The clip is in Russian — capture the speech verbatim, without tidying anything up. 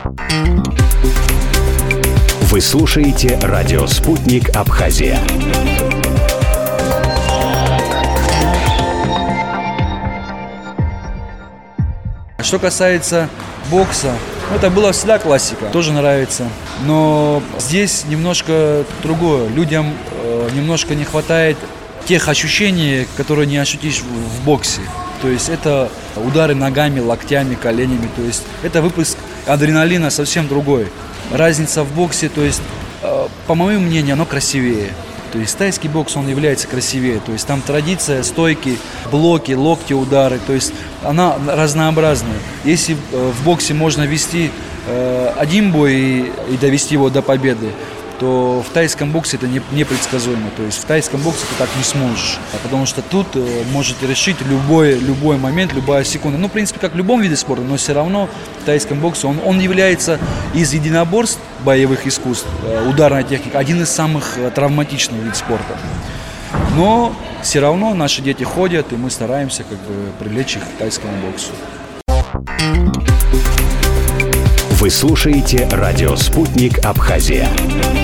Вы слушаете радио «Спутник Абхазия». Что касается бокса, это была всегда классика, тоже нравится. Но здесь немножко другое. Людям э, немножко не хватает тех ощущений, которые не ощутишь в, в боксе. То есть это удары ногами, локтями, коленями. То есть это выплеск адреналина совсем другой. Разница в боксе, то есть, э, по моему мнению, оно красивее. То есть тайский бокс, он является красивее. То есть там традиция, стойки, блоки, локти, удары. То есть она разнообразная. Если э, в боксе можно вести э, один бой и, и довести его до победы, то в тайском боксе это не, непредсказуемо. То есть в тайском боксе ты так не сможешь. Потому что тут э, можете решить любой, любой момент, любая секунда. Ну, в принципе, как в любом виде спорта, но все равно в тайском боксе он, он является из единоборств боевых искусств, э, ударная техника, один из самых э, травматичных видов спорта. Но все равно наши дети ходят, и мы стараемся как бы привлечь их к тайскому боксу. Вы слушаете радио «Спутник Абхазия».